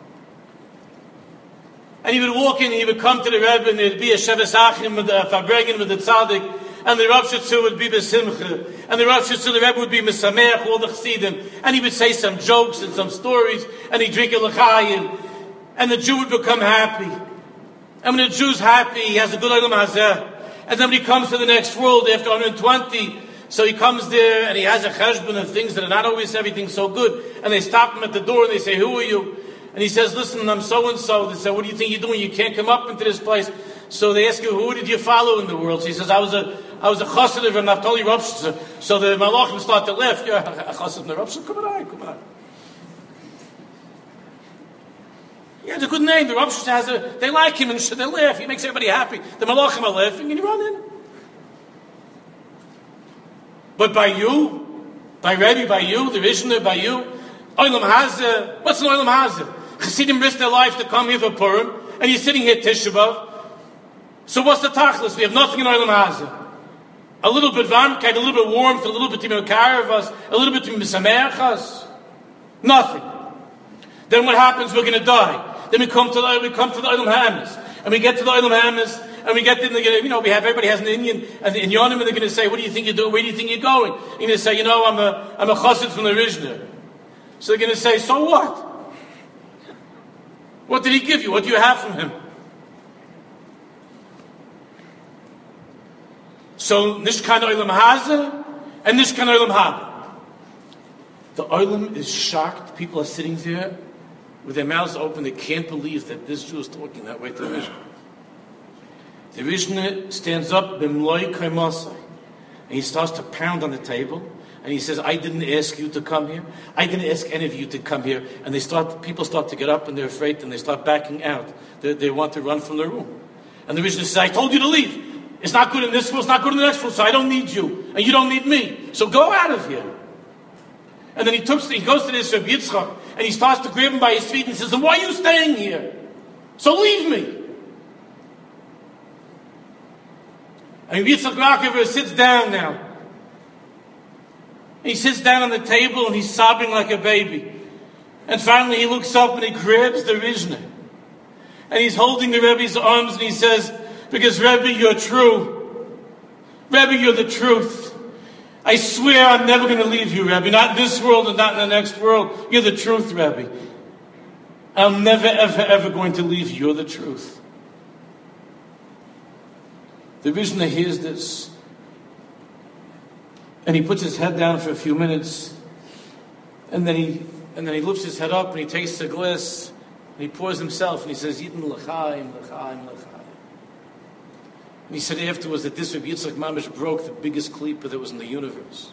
And he would walk in, he would come to the Rebbe, and there'd be a Sheves Achim with the Fabregin with the Tzaddik, and the Rav Shitzer would be Besimcha, and the Rav Shitzer, the Rebbe would be Mesameach, all the Chassidim, and he would say some jokes and some stories, and he'd drink a L'chaim, and the Jew would become happy. And when the Jew's happy, he has a good Olam Hazeh. And then when he comes to the next world after 120, so he comes there and he has a cheshbon of things that are not always everything so good, and they stop him at the door and they say, who are you? And he says, listen, I'm so-and-so. They say, what do you think you're doing? You can't come up into this place. So they ask you, who did you follow in the world? So he says, I was a chassid of Naftali Rav Shitzer. So the malachim start to laugh. You're a chassid of Rav Shitzer? Come on. He has a good name. The Rav Shitzer they like him and they laugh. He makes everybody happy. The malachim are laughing and you run in. But by you, by Rebbe, by you, the Rishner, by you, Olam Hazeh, what's an Olam Hazeh? Chassidim risk their life to come here for Purim, and you're sitting here Tisha B'Av. So what's the tachlis? We have nothing in Olam Hazeh. A little bit varmkeit, a little bit warmth, a little bit timokar of us, a little bit misameach us. Nothing. Then what happens? We're going to die. Then we come to the Olam Hamas, and we get to the Olam Hamas, and we get to everybody has an Indian, and in Yonim, and they're going to say, what do you think you're doing? Where do you think you're going? You're going to say, I'm a chassid from the Rishner. So they're going to say, so what? What did he give you? What do you have from him? So, Nishkan Olam Hazeh and Nishkan Olam Haba. The Olam is shocked. People are sitting there with their mouths open. They can't believe that this Jew is talking that way to the Rishner. The Rishner stands up, Bimloi Kaimasai, and he starts to pound on the table. And he says, I didn't ask you to come here. I didn't ask any of you to come here. And people start to get up and they're afraid and they start backing out. They want to run from the room. And the Rishner says, I told you to leave. It's not good in this world, it's not good in the next world, so I don't need you. And you don't need me. So go out of here. And then he goes to this Reb Yitzchak and he starts to grab him by his feet and says, then why are you staying here? So leave me. And Yitzchak Rakover sits down now. He sits down on the table and he's sobbing like a baby. And finally he looks up and he grabs the Rishner. And he's holding the Rebbe's arms and he says, because Rebbe, you're true. Rebbe, you're the truth. I swear I'm never going to leave you, Rebbe. Not in this world and not in the next world. You're the truth, Rebbe. I'm never, ever, ever going to leave you. You're the truth. The Rishner hears this. And he puts his head down for a few minutes, and then he lifts his head up and he takes the glass and he pours himself and he says, Yidin l'chaim, l'chaim, l'chaim. And he said afterwards that this Reb Yitzchak Mamish broke the biggest klipa that was in the universe.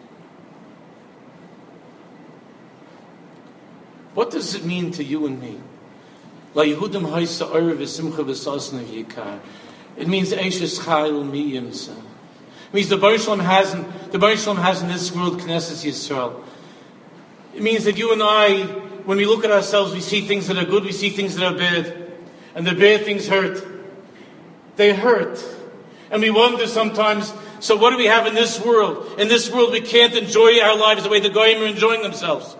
What does it mean to you and me? La Yehudim haisa oyer v'simcha v'sasna v'yikar. It means Eishes Chayil Miyimsa. It means the Baruch Shalom has in this world Knesset Yisrael. It means that you and I, when we look at ourselves, we see things that are good, we see things that are bad. And the bad things hurt. They hurt. And we wonder sometimes, so what do we have in this world? In this world we can't enjoy our lives the way the Goyim are enjoying themselves.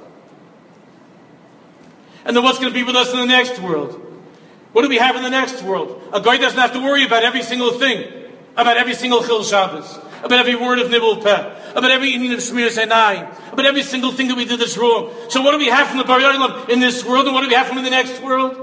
And then what's going to be with us in the next world? What do we have in the next world? A Goy doesn't have to worry about every single thing. About every single Chil Shabbos, about every word of Nibul Peh, about every Indian of Shmir Sinai, about every single thing that we did that's wrong. So what do we have from the Bar Yolam in this world, and what do we have from in the next world?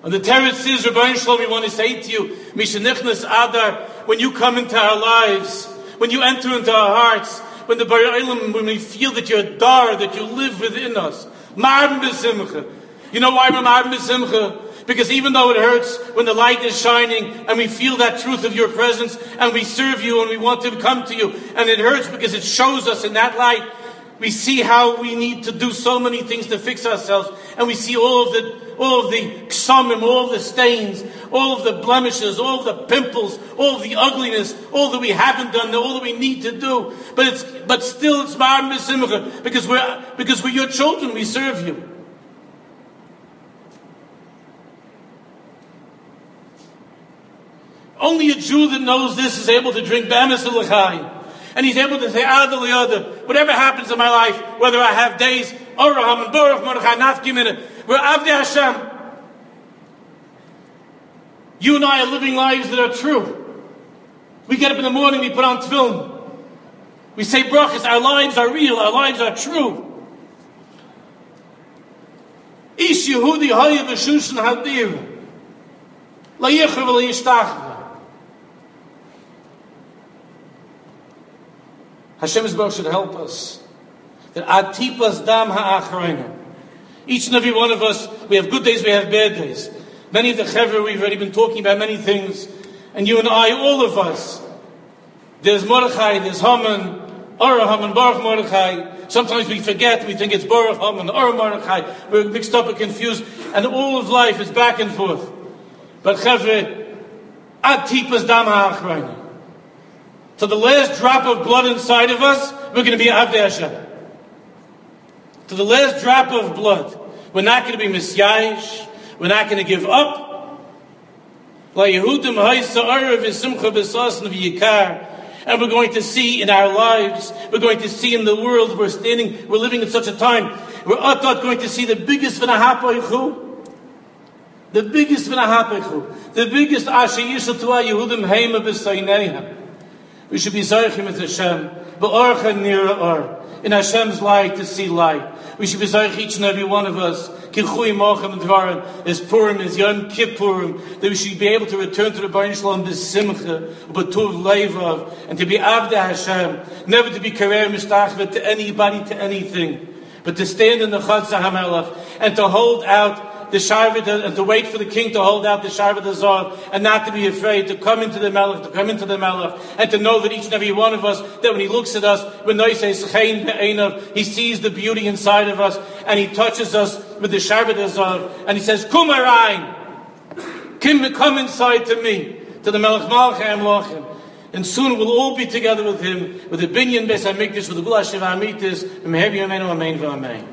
And the Teretz is, Rebbeinu Shalom, we want to say to you, Mishenichnas Adar, when you come into our lives, when you enter into our hearts, when the Bari Olam, when we feel that you're dar, that you live within us, Ma'arben B'Simcha. You know why we're Ma'arben B'Simcha? Because even though it hurts when the light is shining and we feel that truth of your presence and we serve you and we want to come to you, and it hurts because it shows us in that light, we see how we need to do so many things to fix ourselves, and we see all of the ksamim, all of the stains, all of the blemishes, all of the pimples, all of the ugliness, all that we haven't done, all that we need to do. But still it's Ma'arben B'Simcha because we're your children, we serve you. Only a Jew that knows this is able to drink Be'emes L'chaim. And he's able to say, Adel Yada, whatever happens in my life, whether I have days, Oraham and Baruch Mordechai, Nafkim in it, we're Avdei Hashem. You and I are living lives that are true. We get up in the morning, we put on tefillin. We say brachas, our lives are real, our lives are true. Ish Yehudi Haya B'Shushan Hadir. La Yichur V'la Yishtachva. Hashem's Baruch should help us. That Atipas Dam Ha'achreina. Each and every one of us, we have good days, we have bad days. Many of the Chevra, we've already been talking about many things. And you and I, all of us. There's Mordechai, there's Haman, Orah Haman, Baruch Mordechai. Sometimes we forget, we think it's Baruch Haman, Orah Mordechai. We're mixed up and confused. And all of life is back and forth. But Chevra, Atipas Dam Ha'achreina. To the last drop of blood inside of us, we're going to be Avdei Hashem. To the last drop of blood, we're not going to be misyayish. We're not going to give up. And we're going to see in our lives, we're going to see in the world, we're living in such a time, we're not going to see the biggest v'nahapayichu. The biggest v'nahapayichu. The biggest asher yishal tu'a Yehudim heima b'sayneiha. We should be Zaychim with Hashem, B'orcha nira or, in Hashem's light to see light. We should be Zaych each and every one of us, Kichui Mochem Dvarim, as Purim, as Yom Kippurim, that we should be able to return to the B'Orach Shalom B'Simcha, B'Tuv Leivav, and to be Avdei Hashem, never to be Karer Mishtachvet to anybody, to anything, but to stand in the Chatzah HaMelech, and to hold out the Sharvat, and to wait for the king to hold out the Sharvat Azov, and not to be afraid, to come into the Melech, and to know that each and every one of us, that when he looks at us, when he says, he sees the beauty inside of us, and he touches us with the Sharvat Azov, and he says, Kum Arayin, come inside to me, to the Melech Malchei Amlochim. And soon we'll all be together with him, with the Binyan Beis HaMikdash, with the Gula Shiva Amitis, and Mehevi Yameinu Amen v'Amen.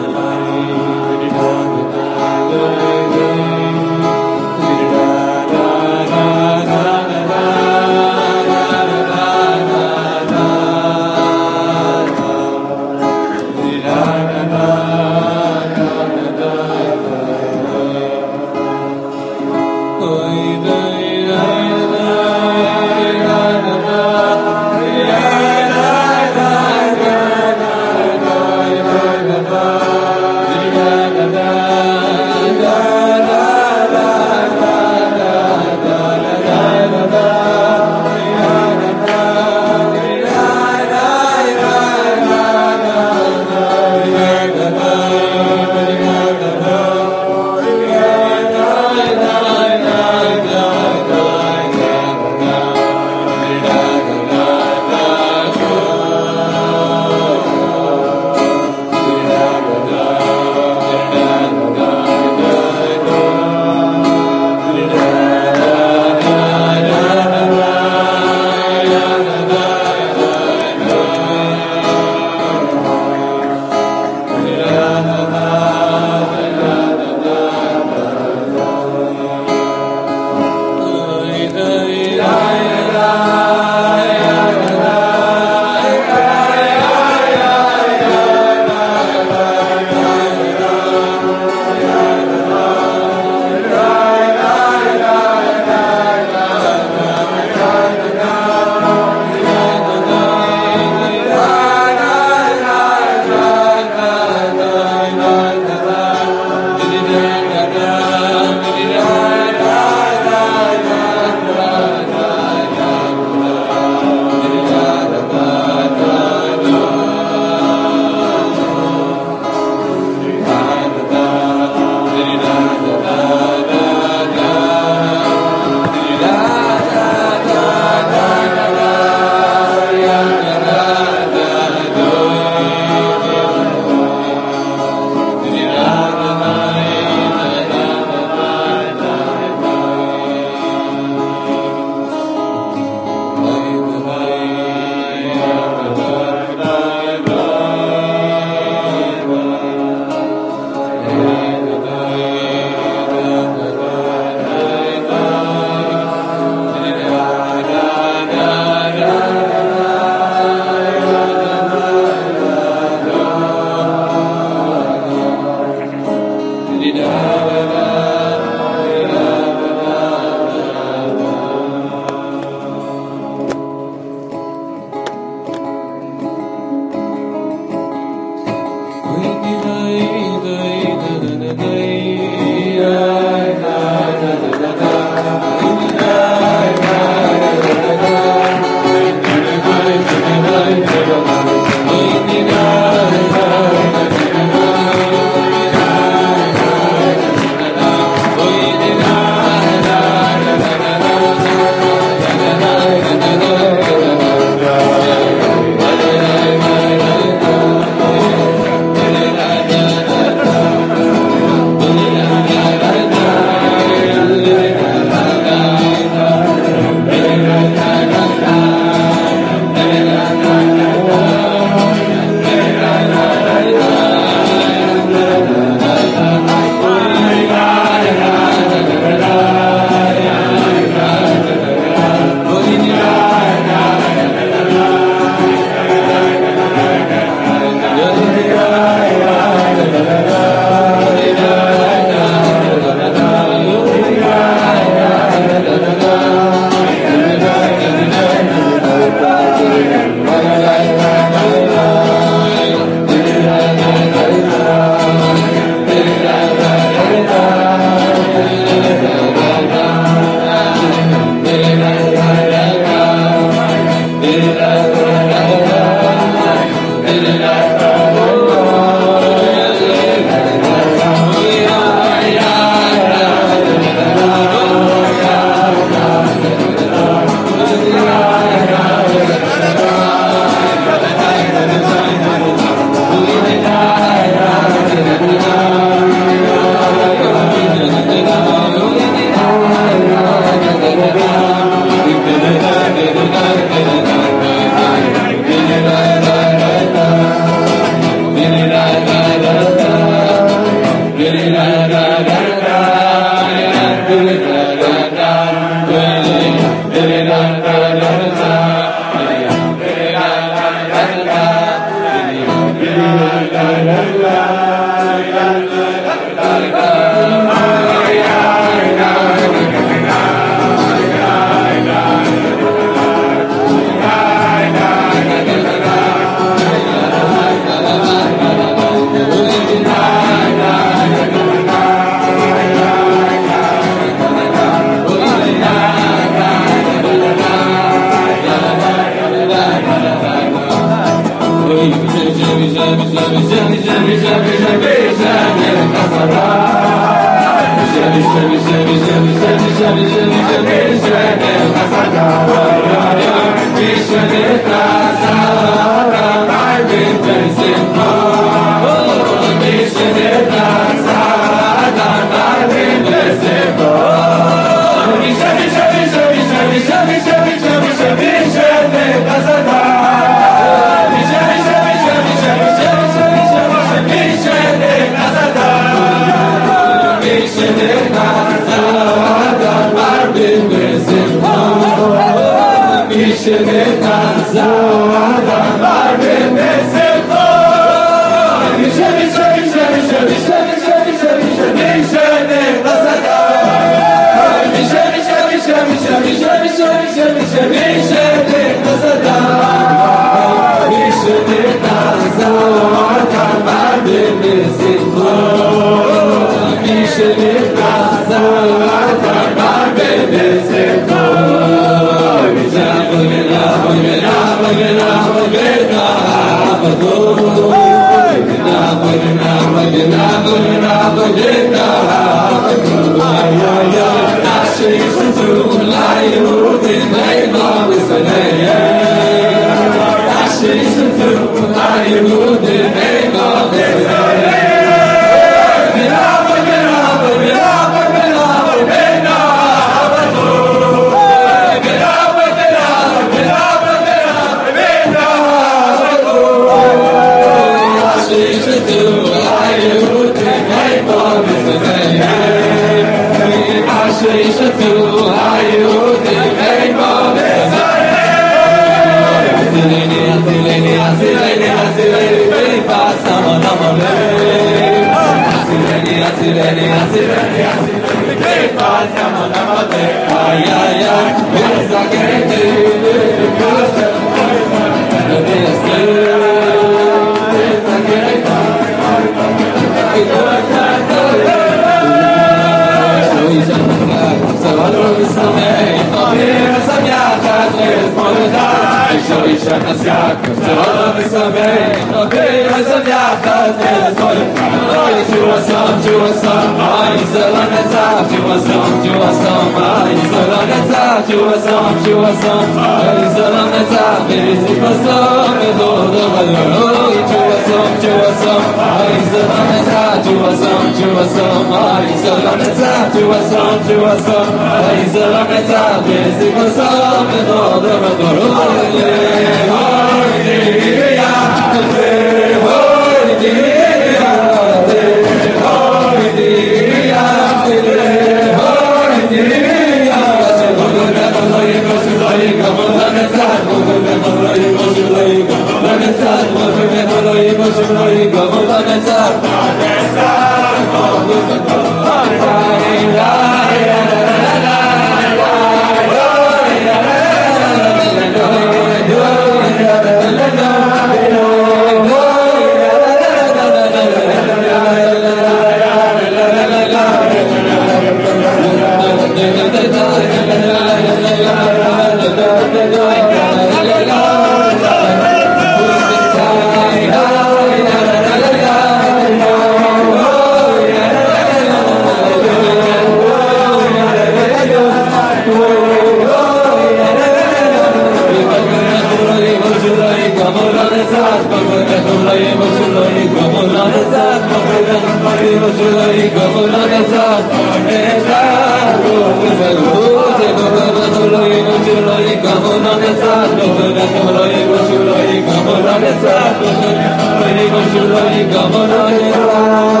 Come on,